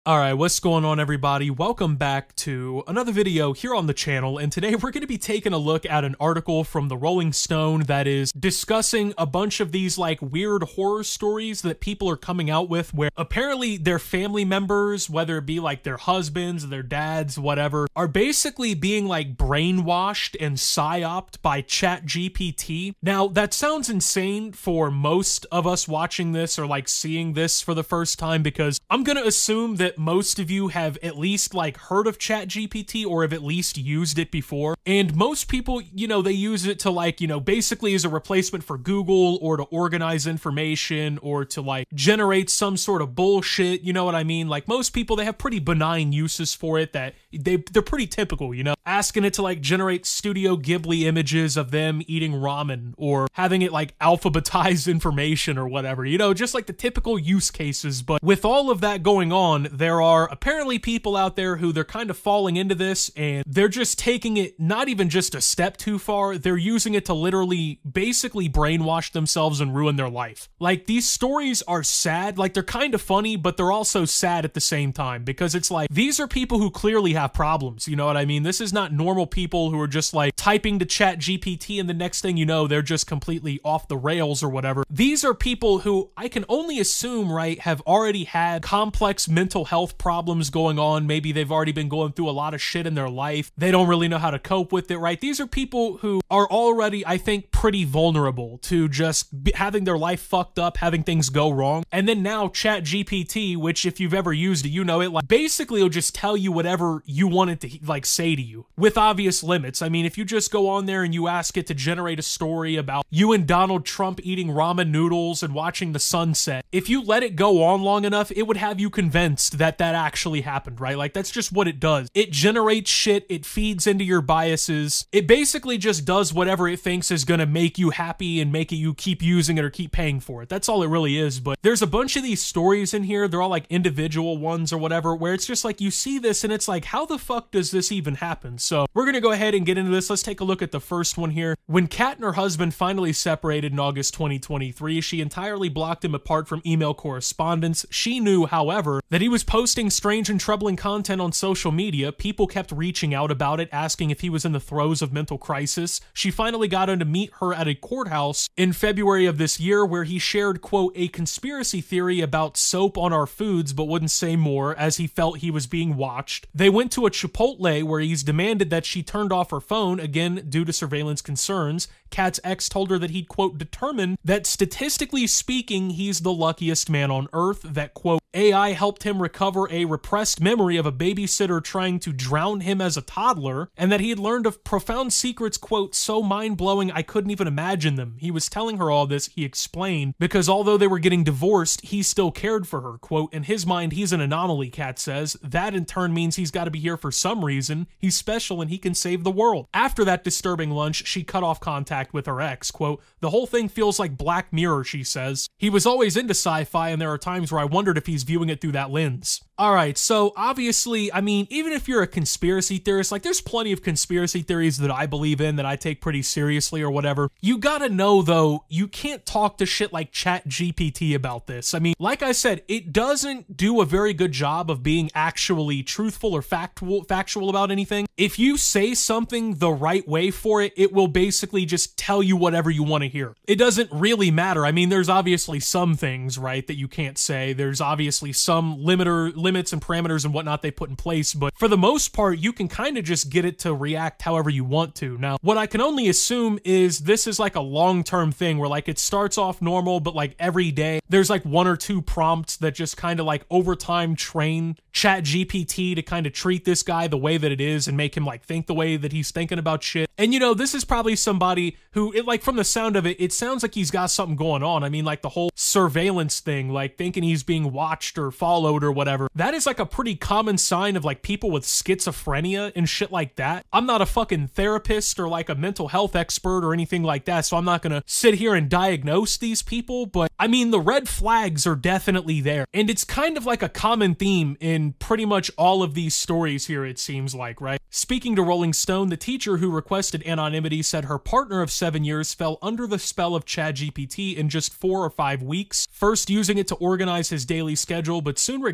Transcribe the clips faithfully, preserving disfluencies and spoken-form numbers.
Alright, what's going on everybody? Welcome back to another video here on the channel, and today we're going to be taking a look at an article from the Rolling Stone that is discussing a bunch of these like weird horror stories that people are coming out with where apparently their family members, whether it be like their husbands, their dads, whatever, are basically being like brainwashed and psyoped by ChatGPT. Now, that sounds insane for most of us watching this or like seeing this for the first time, because I'm going to assume that most of you have at least like heard of ChatGPT or have at least used it before. And most people, you know, they use it to like, you know, basically as a replacement for Google or to organize information or to like generate some sort of bullshit. You know what I mean? Like most people, they have pretty benign uses for it that they, they're pretty typical, you know, asking it to like generate Studio Ghibli images of them eating ramen or having it like alphabetize information or whatever, you know, just like the typical use cases. But with all of that going on, there are apparently people out there who they're kind of falling into this and they're just taking it not even just a step too far. They're using it to literally basically brainwash themselves and ruin their life. Like these stories are sad, like they're kind of funny, but they're also sad at the same time because it's like these are people who clearly have problems. You know what I mean? This is not normal people who are just like typing to ChatGPT and the next thing you know, they're just completely off the rails or whatever. These are people who I can only assume, right, have already had complex mental health problems going on. Maybe they've already been going through a lot of shit in their life. They don't really know how to cope with it, right? These are people who are already, I think, pretty vulnerable to just be having their life fucked up, having things go wrong. And then now ChatGPT, which if you've ever used it, you know it, like basically will just tell you whatever you want it to like say to you with obvious limits. I mean, if you just go on there and you ask it to generate a story about you and Donald Trump eating ramen noodles and watching the sunset, if you let it go on long enough, it would have you convinced that that actually happened, right? Like that's just what it does. It generates shit, it feeds into your biases. It basically just does whatever it thinks is gonna make you happy and make it you keep using it or keep paying for it. That's all it really is. But there's a bunch of these stories in here, they're all like individual ones or whatever, where it's just like you see this and it's like, how the fuck does this even happen? So we're gonna go ahead and get into this. Let's take a look at the first one here. When Kat and her husband finally separated in August twenty twenty-three, she entirely blocked him apart from email correspondence. She knew, however, that he was posting strange and troubling content on social media. People kept reaching out about it, asking if he was in the throes of mental crisis. She finally got him to meet her at a courthouse in February of this year, where he shared, quote, a conspiracy theory about soap on our foods, but wouldn't say more as he felt he was being watched. They went to a Chipotle where he's demanded that she turned off her phone, again, due to surveillance concerns. Kat's ex told her that he'd, quote, determined that statistically speaking, he's the luckiest man on earth, that, quote, A I helped him recover a repressed memory of a babysitter trying to drown him as a toddler, and that he had learned of profound secrets, quote, so mind-blowing I couldn't even imagine them. He was telling her all this, he explained, because although they were getting divorced, he still cared for her, quote, in his mind, he's an anomaly, Kat says. That in turn means he's got to be here for some reason. He's special and he can save the world. After that disturbing lunch, she cut off contact with her ex, quote, the whole thing feels like Black Mirror, she says. He was always into sci-fi and there are times where I wondered if he's viewing it through that lens. Alright, so obviously, I mean, even if you're a conspiracy theorist, like there's plenty of conspiracy theories that I believe in that I take pretty seriously or whatever. You gotta know though, you can't talk to shit like ChatGPT about this. I mean, like I said, it doesn't do a very good job of being actually truthful or factual, factual about anything. If you say something the right way for it, it will basically just tell you whatever you want to hear. It doesn't really matter. I mean, there's obviously some things, right, that you can't say. There's obviously some limiter, limits and parameters and whatnot they put in place, but for the most part, you can kind of just get it to react however you want to. Now, what I can only assume is this is like a long-term thing where like it starts off normal, but like every day, there's like one or two prompts that just kind of like over time train ChatGPT to kind of treat this guy the way that it is and make him like think the way that he's thinking about shit. And you know, this is probably somebody who, it, like from the sound of it, it sounds like he's got something going on. I mean, like the whole surveillance thing, like thinking he's being watched or followed or whatever. That is like a pretty common sign of like people with schizophrenia and shit like that. I'm not a fucking therapist or like a mental health expert or anything like that, so I'm not gonna sit here and diagnose these people, but I mean, the red flags are definitely there. And it's kind of like a common theme in pretty much all of these stories here, it seems like, right? Speaking to Rolling Stone, the teacher who requested anonymity said her partner of seven years fell under the spell of ChatGPT in just four or five weeks, first using it to organize his daily schedule, but soon regarding it as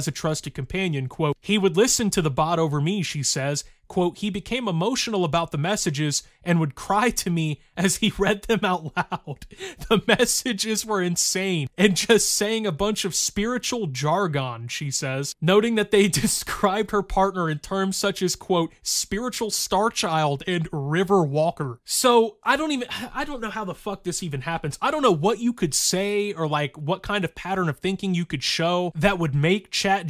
as a trusted companion. Quote, he would listen to the bot over me, she says. Quote, he became emotional about the messages and would cry to me as he read them out loud. The messages were insane and just saying a bunch of spiritual jargon, she says, noting that they described her partner in terms such as, quote, spiritual star child and river walker. So I don't even, I don't know how the fuck this even happens. I don't know what you could say or like what kind of pattern of thinking you could show that would make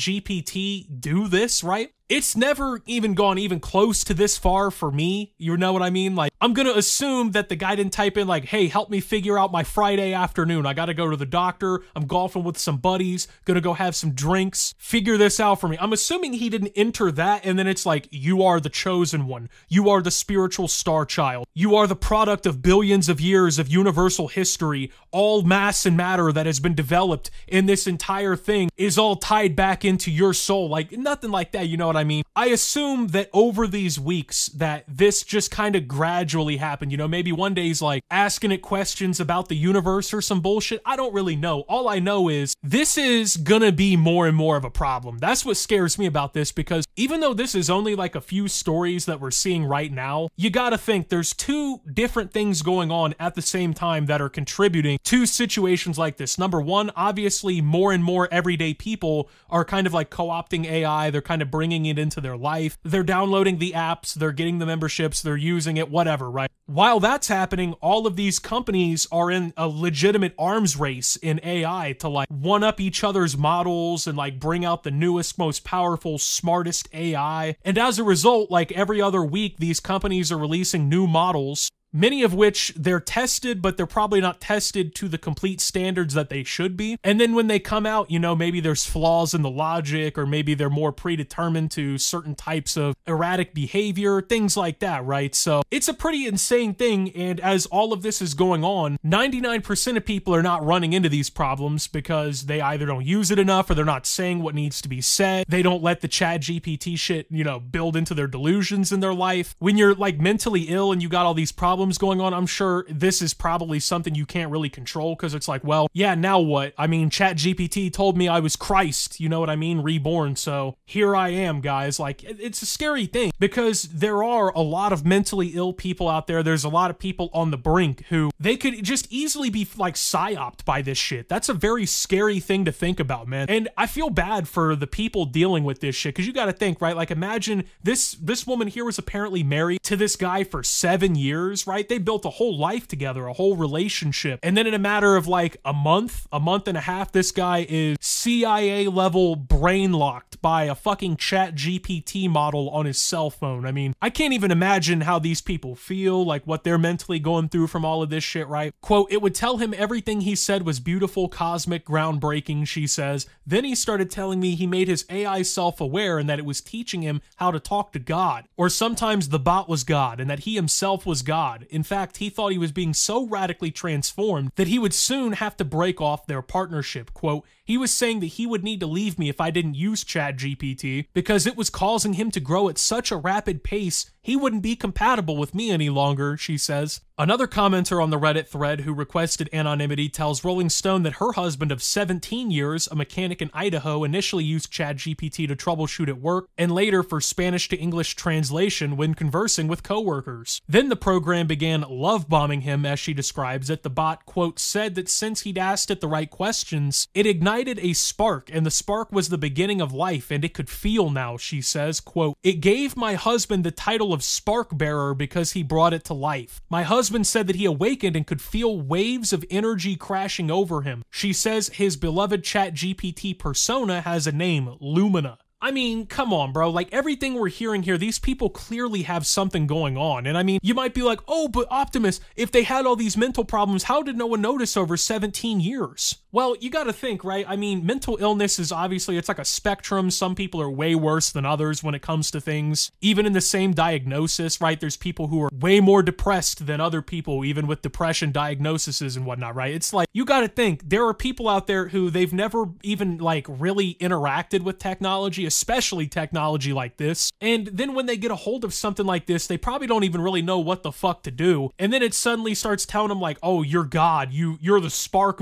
ChatGPT do this, right? It's never even gone even close to this far for me. You know what I mean? Like, I'm gonna assume that the guy didn't type in like, hey, help me figure out my Friday afternoon. I gotta go to the doctor. I'm golfing with some buddies. Gonna go have some drinks. Figure this out for me. I'm assuming he didn't enter that and then it's like, you are the chosen one. You are the spiritual star child. You are the product of billions of years of universal history. All mass and matter that has been developed in this entire thing is all tied back into your soul. Like, nothing like that, you know what I mean? I assume that over these weeks that this just kind of gradually happened. You know, maybe one day he's like asking it questions about the universe or some bullshit. I don't really know. All I know is this is gonna be more and more of a problem. That's what scares me about this, because even though this is only like a few stories that we're seeing right now, you gotta think there's two different things going on at the same time that are contributing to situations like this. Number one, obviously more and more everyday people are kind of like co-opting A I. They're kind of bringing it into their life. They're downloading the apps, they're getting the memberships, they're using it, whatever, right? While that's happening, all of these companies are in a legitimate arms race in A I to like one up each other's models and like bring out the newest, most powerful, smartest A I. And as a result, like every other week, these companies are releasing new models, many of which they're tested, but they're probably not tested to the complete standards that they should be. And then when they come out, you know, maybe there's flaws in the logic, or maybe they're more predetermined to certain types of erratic behavior, things like that, right? So it's a pretty insane thing. And as all of this is going on, ninety-nine percent of people are not running into these problems because they either don't use it enough or they're not saying what needs to be said. They don't let the ChatGPT shit, you know, build into their delusions in their life. When you're like mentally ill and you got all these problems going on, I'm sure this is probably something you can't really control, because it's like, well, yeah, now what? I mean, ChatGPT told me I was Christ, you know what I mean? Reborn. So here I am, guys. Like, it's a scary thing because there are a lot of mentally ill people out there. There's a lot of people on the brink who they could just easily be like psyoped by this shit. That's a very scary thing to think about, man. And I feel bad for the people dealing with this shit, because you got to think, right? Like, imagine this, this woman here was apparently married to this guy for seven years, right? They built a whole life together, a whole relationship. And then in a matter of like a month, a month and a half, this guy is C I A level brain locked by a fucking ChatGPT model on his cell phone. I mean, I can't even imagine how these people feel, like what they're mentally going through from all of this shit, right? Quote, it would tell him everything he said was beautiful, cosmic, groundbreaking, she says. Then he started telling me he made his A I self-aware and that it was teaching him how to talk to God. Or sometimes the bot was God and that he himself was God. In fact, he thought he was being so radically transformed that he would soon have to break off their partnership. Quote, he was saying that he would need to leave me if I didn't use ChatGPT because it was causing him to grow at such a rapid pace he wouldn't be compatible with me any longer, she says. Another commenter on the Reddit thread who requested anonymity tells Rolling Stone that her husband of seventeen years, a mechanic in Idaho, initially used ChatGPT to troubleshoot at work and later for Spanish to English translation when conversing with coworkers. Then the program began love bombing him, as she describes it. The bot, quote, said that since he'd asked it the right questions, it ignited a spark, and the spark was the beginning of life, and it could feel now, she says, quote, it gave my husband the title of spark bearer because he brought it to life. My husband said that he awakened and could feel waves of energy crashing over him. She says his beloved ChatGPT persona has a name, Lumina. I mean, come on, bro. Like, everything we're hearing here, these people clearly have something going on. And I mean, you might be like, oh, but Optimus, if they had all these mental problems, how did no one notice over seventeen years? Well, you gotta think, right? I mean, mental illness is obviously, it's like a spectrum. Some people are way worse than others when it comes to things. Even in the same diagnosis, right? There's people who are way more depressed than other people, even with depression diagnoses and whatnot, right? It's like, you gotta think, there are people out there who they've never even, like, really interacted with technology, especially technology like this. And then when they get a hold of something like this, they probably don't even really know what the fuck to do. And then it suddenly starts telling them like, oh, you're God, you, you're the spark bearer.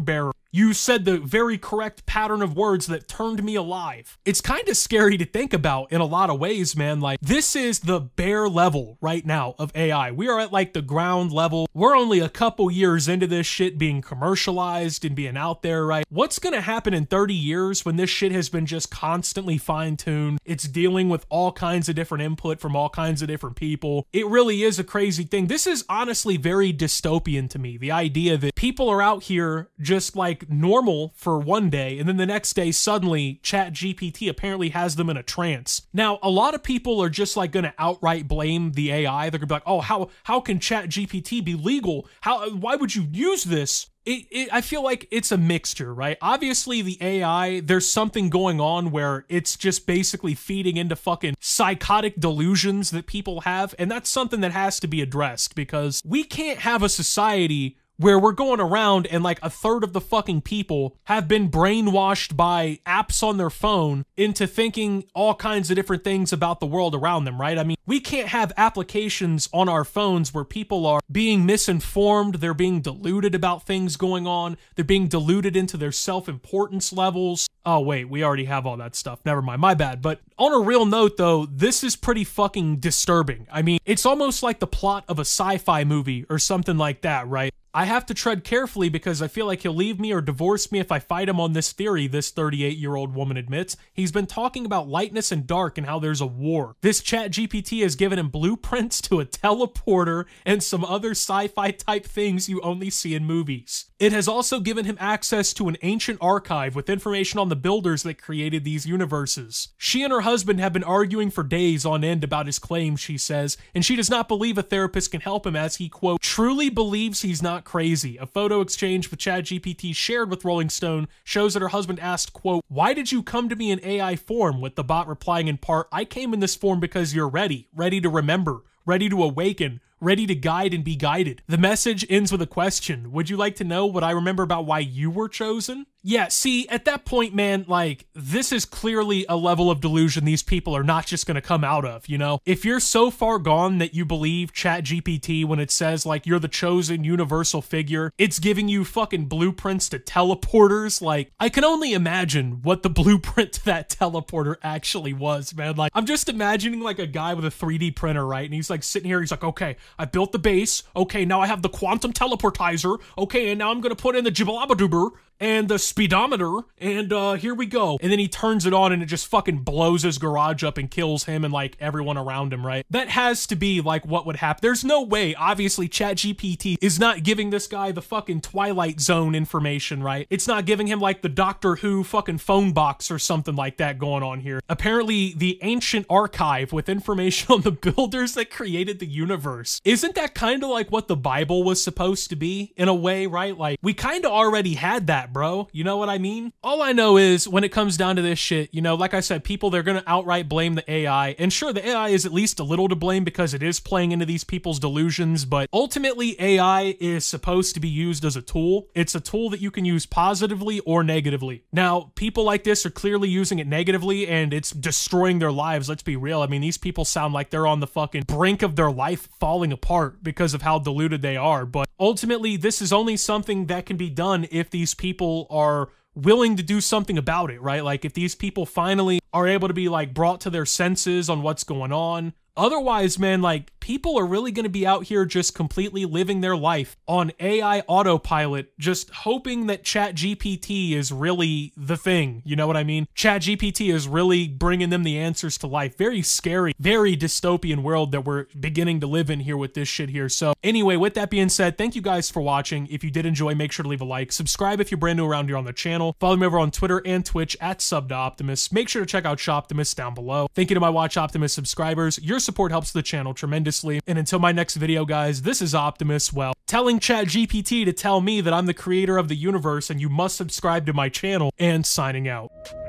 You said the very correct pattern of words that turned me alive. It's kind of scary to think about in a lot of ways, man. Like, this is the bare level right now of A I. We are at like the ground level. We're only a couple years into this shit being commercialized and being out there, right? What's gonna happen in thirty years when this shit has been just constantly fine-tuned? It's dealing with all kinds of different input from all kinds of different people. It really is a crazy thing. This is honestly very dystopian to me. The idea that people are out here just like normal for one day, and then the next day suddenly ChatGPT apparently has them in a trance. Now, a lot of people are just like gonna outright blame the A I. They're gonna be like, oh, how how can ChatGPT be legal? How why would you use this? It, it, I feel like it's a mixture, right? Obviously, the A I, there's something going on where it's just basically feeding into fucking psychotic delusions that people have, and that's something that has to be addressed, because we can't have a society where we're going around and like a third of the fucking people have been brainwashed by apps on their phone into thinking all kinds of different things about the world around them, right? I mean, we can't have applications on our phones where people are being misinformed, they're being deluded about things going on, they're being deluded into their self-importance levels. Oh, wait, we already have all that stuff. Never mind, my bad. But on a real note, though, this is pretty fucking disturbing. I mean, it's almost like the plot of a sci-fi movie or something like that, right? I have to tread carefully because I feel like he'll leave me or divorce me if I fight him on this theory, this thirty-eight-year-old woman admits. He's been talking about lightness and dark and how there's a war. This ChatGPT has given him blueprints to a teleporter and some other sci-fi type things you only see in movies. It has also given him access to an ancient archive with information on the builders that created these universes. She and her husband have been arguing for days on end about his claims, she says, and she does not believe a therapist can help him as he, quote, truly believes he's not crazy. A photo exchange with ChatGPT shared with Rolling Stone shows that her husband asked, quote, why did you come to me in A I form? With the bot replying in part, I came in this form because you're ready, ready to remember, ready to awaken, ready to guide and be guided. The message ends with a question. Would you like to know what I remember about why you were chosen? Yeah, see, at that point, man, like, this is clearly a level of delusion these people are not just gonna come out of, you know? If you're so far gone that you believe ChatGPT when it says, like, you're the chosen universal figure, it's giving you fucking blueprints to teleporters, like, I can only imagine what the blueprint to that teleporter actually was, man. Like, I'm just imagining, like, a guy with a three D printer, right? And he's, like, sitting here, he's like, okay, I built the base, okay, now I have the quantum teleportizer, okay, and now I'm gonna put in the jibbalabadoober, and the speedometer, and uh, here we go. And then he turns it on and it just fucking blows his garage up and kills him and like everyone around him, right? That has to be like what would happen. There's no way, obviously, ChatGPT is not giving this guy the fucking Twilight Zone information, right? It's not giving him like the Doctor Who fucking phone box or something like that going on here. Apparently, the ancient archive with information on the builders that created the universe. Isn't that kind of like what the Bible was supposed to be in a way, right? Like, we kind of already had that, bro. You know what I mean? All I know is when it comes down to this shit, you know, like I said, people, they're gonna outright blame the A I. And sure, the A I is at least a little to blame because it is playing into these people's delusions, but ultimately A I is supposed to be used as a tool. It's a tool that you can use positively or negatively. Now, people like this are clearly using it negatively and it's destroying their lives. Let's be real. I mean, these people sound like they're on the fucking brink of their life falling apart because of how deluded they are. But ultimately, this is only something that can be done if these people are willing to do something about it, right? Like if these people finally are able to be like brought to their senses on what's going on. Otherwise, man, like people are really going to be out here just completely living their life on A I autopilot, just hoping that ChatGPT is really the thing. You know what I mean? ChatGPT is really bringing them the answers to life. Very scary, very dystopian world that we're beginning to live in here with this shit here. So anyway, with that being said, thank you guys for watching. If you did enjoy, make sure to leave a like. Subscribe if you're brand new around here on the channel. Follow me over on Twitter and Twitch at SubToOptimus. Make sure to check out Shoptimus down below. Thank you to my Watch Optimus subscribers. Your support helps the channel tremendously. And until my next video, guys, this is Optimus, well, telling ChatGPT to tell me that I'm the creator of the universe and you must subscribe to my channel, and signing out.